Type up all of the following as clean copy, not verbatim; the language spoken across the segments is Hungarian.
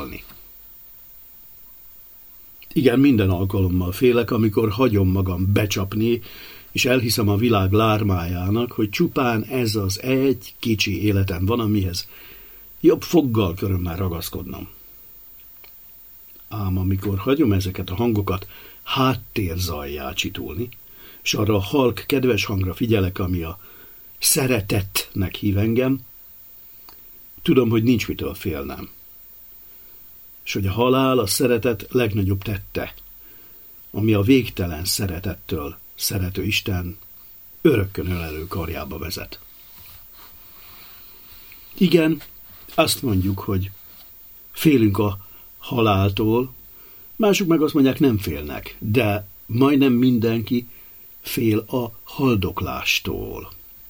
meghalni. Igen, minden alkalommal félek, amikor hagyom magam becsapni, és elhiszem a világ lármájának, hogy csupán ez az egy kicsi életem van, amihez jobb foggal körömmel ragaszkodnom. Ám amikor hagyom ezeket a hangokat háttérzajjá csitulni, és arra a halk, kedves hangra figyelek, ami a szeretetnek hív engem, tudom, hogy nincs mitől félnem. És hogy a halál a szeretet legnagyobb tette, ami a végtelen szeretettől szerető Isten örökkön ölelő karjába vezet. Igen, azt mondjuk, hogy félünk a haláltól, mások meg azt mondják, nem félnek, de majdnem mindenki fél a haldoklástól.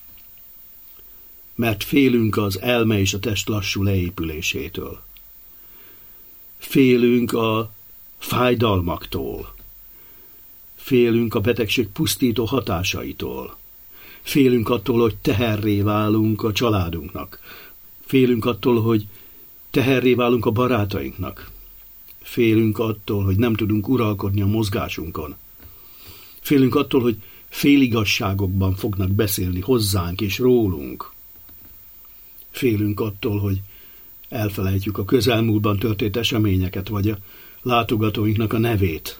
Mert félünk az elme és a test lassú leépülésétől. Félünk a fájdalmaktól. Félünk a betegség pusztító hatásaitól. Félünk attól, hogy teherré válunk a családunknak. Félünk attól, hogy teherré válunk a barátainknak. Félünk attól, hogy nem tudunk uralkodni a mozgásunkon. Félünk attól, hogy féligasságokban fognak beszélni hozzánk és rólunk. Félünk attól, hogy elfelejtjük a közelmúltban történt eseményeket, vagy a látogatóinknak a nevét.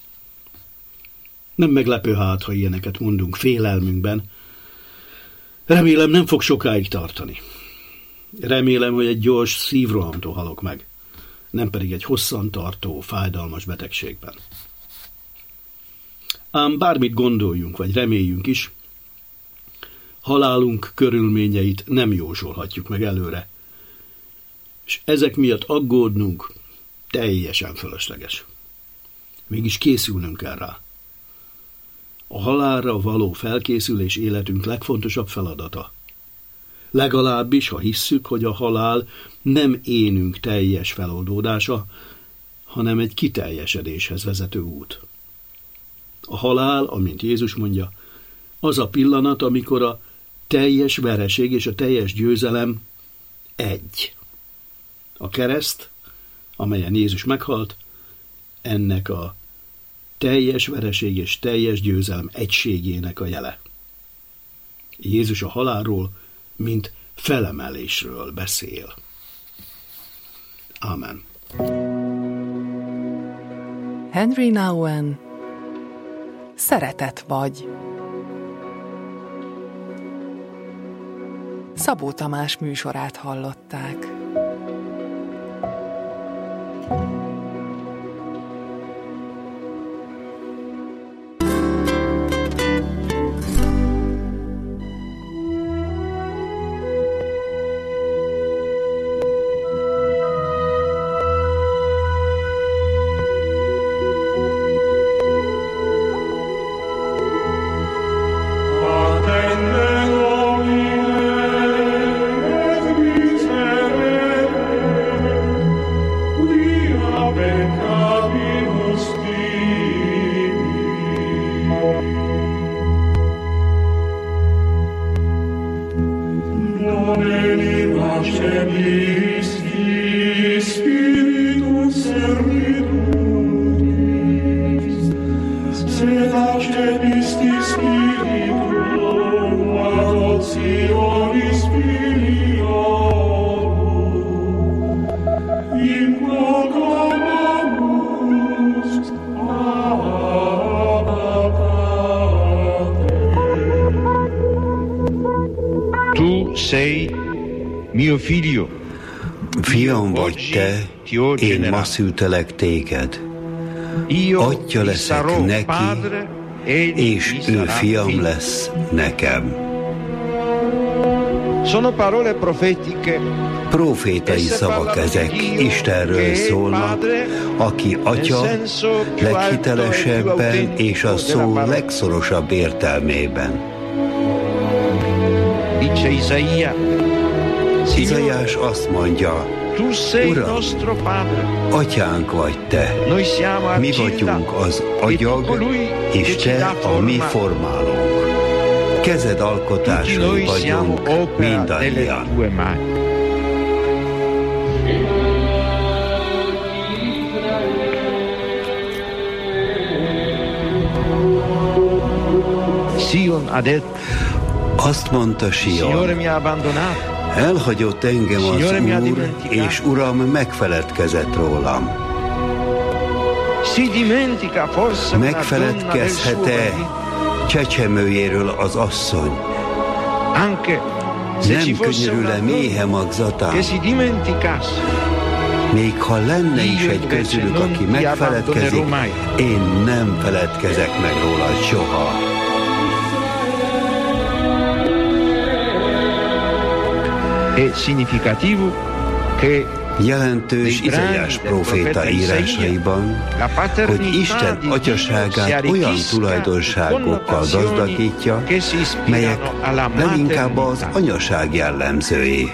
Nem meglepő hát, ha ilyeneket mondunk félelmünkben. Remélem, nem fog sokáig tartani. Remélem, hogy egy gyors szívrohamtól halok meg, nem pedig egy hosszantartó, fájdalmas betegségben. Ám bármit gondoljunk, vagy reméljünk is, halálunk körülményeit nem jósolhatjuk meg előre, és ezek miatt aggódnunk teljesen fölösleges. Mégis készülnünk kell rá. A halálra való felkészülés életünk legfontosabb feladata. Legalábbis, ha hisszük, hogy a halál nem énünk teljes feloldódása, hanem egy kiteljesedéshez vezető út. A halál, amint Jézus mondja, az a pillanat, amikor a teljes vereség és a teljes győzelem egy. A kereszt, amelyen Jézus meghalt, ennek a teljes vereség és teljes győzelem egységének a jele. Jézus a halálról, mint felemelésről beszél. Amen. Henry Nouwen, Szeretet vagy. Szabó Tamás műsorát hallották. Fiam vagy te, én ma szültelek téged. Atya leszek neki, és ő fiam lesz nekem. Profétai szavak ezek, Istenről szólnak, aki atya leghitelesebben és a szó legszorosabb értelmében. Izaiás azt mondja, Uram, atyánk vagy te, mi vagyunk az agyag, és te a mi formálónk. Kezed alkotásai vagyunk mindannyian. Azt mondta Sion, elhagyott engem az Úr, és Uram megfeledkezett rólam. Megfeledkezhet-e csecsemőjéről az asszony? Nem könyörül-e méhe magzatán? Még ha lenne is egy közülük, aki megfeledkezik, én nem feledkezek meg róla soha. Jelentős Izaiás próféta írásaiban, hogy Isten atyaságát olyan tulajdonságokkal gazdagítja, melyek leginkább az anyaság jellemzői.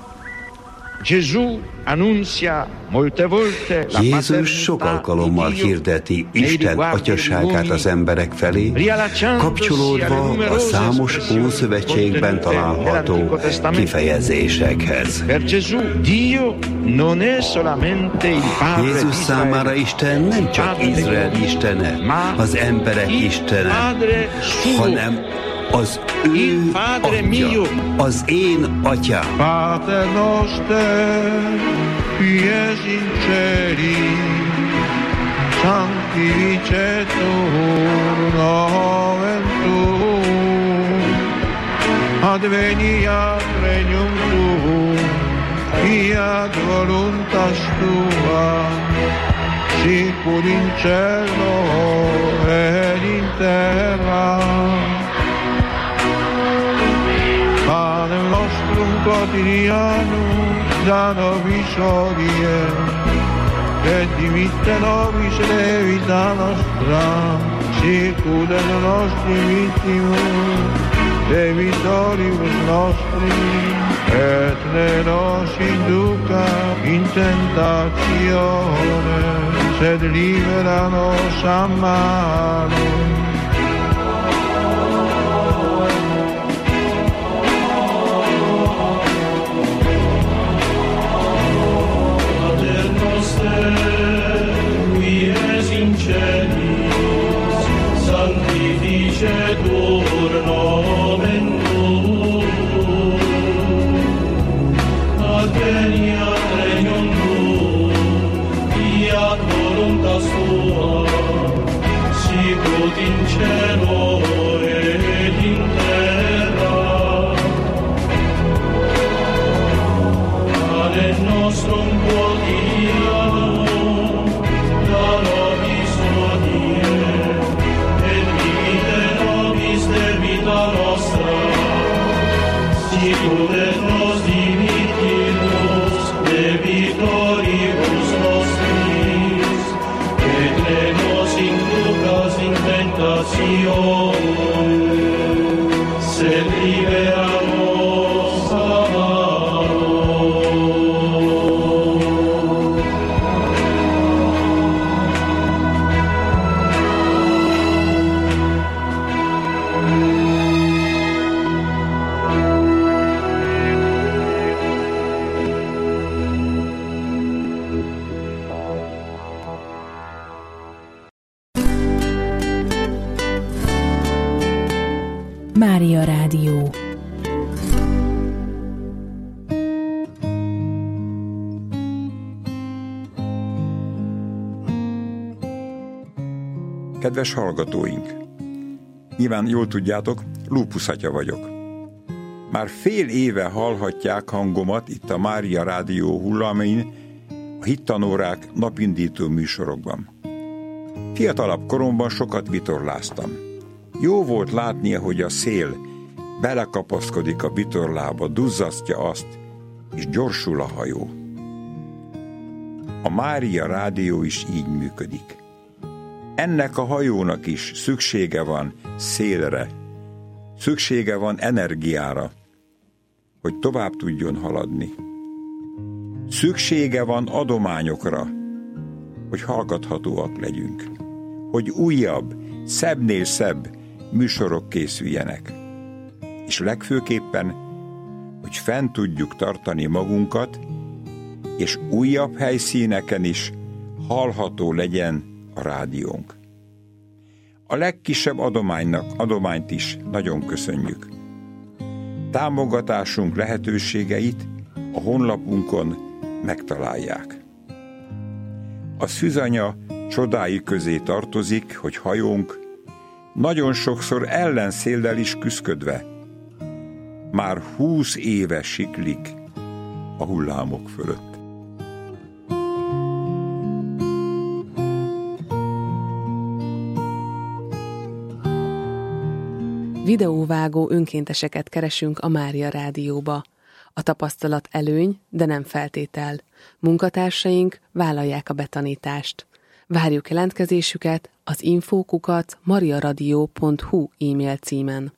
Jézus sok alkalommal hirdeti Isten atyaságát az emberek felé, kapcsolódva a számos Ószövetségben található kifejezésekhez. Jézus számára Isten nem csak Izrael istene, az emberek istene, hanem az ő atya, az én atyám. Pater noster, qui es in celi, sanctificetur nomen tuum, adveniat regnum tuum, fiat voluntas tua, sicur in cielo et in terra. Panem nostrum quotidianum da nobis hodie, et dimitte nobis levita nostra, sicut et nostri vittimus, debitoribus nostri, et ne nos induca in tentatione, sed libera nos a malo. Sanctificetur nomen tuum, adveniat regnum tuum, fiat voluntas tua, sicut in cielo et in terra. Panem nostrum quotidianum da nobis hodie, debita nostra, sicut et nos dimittimus debitoribus nostris, et ne nos inducas in tentatione, sed libera nos a malo. Mária Rádió. Kedves hallgatóink! Nyilván jól tudjátok, Lúpusz atya vagyok. Már fél éve hallhatják hangomat itt a Mária Rádió hullamin, a hittanórák napindító műsorokban. Fiatalabb koromban sokat vitorláztam. Jó volt látni, hogy a szél belekapaszkodik a vitorlába, duzzasztja azt, és gyorsul a hajó. A Mária Rádió is így működik. Ennek a hajónak is szüksége van szélre, szüksége van energiára, hogy tovább tudjon haladni. Szüksége van adományokra, hogy hallgathatóak legyünk, hogy újabb, szebbnél szebb műsorok készüljenek, és legfőképpen, hogy fenn tudjuk tartani magunkat, és újabb helyszíneken is hallható legyen a rádiónk. A legkisebb adományt is nagyon köszönjük. Támogatásunk lehetőségeit a honlapunkon megtalálják. A szűzanya csodái közé tartozik, hogy hajónk nagyon sokszor ellenszéllel is küszködve már 20 éve siklik a hullámok fölött. Videóvágó önkénteseket keresünk a Mária Rádióba. A tapasztalat előny, de nem feltétel. Munkatársaink vállalják a betanítást. Várjuk jelentkezésüket az info@mariaradio.hu e-mail címen.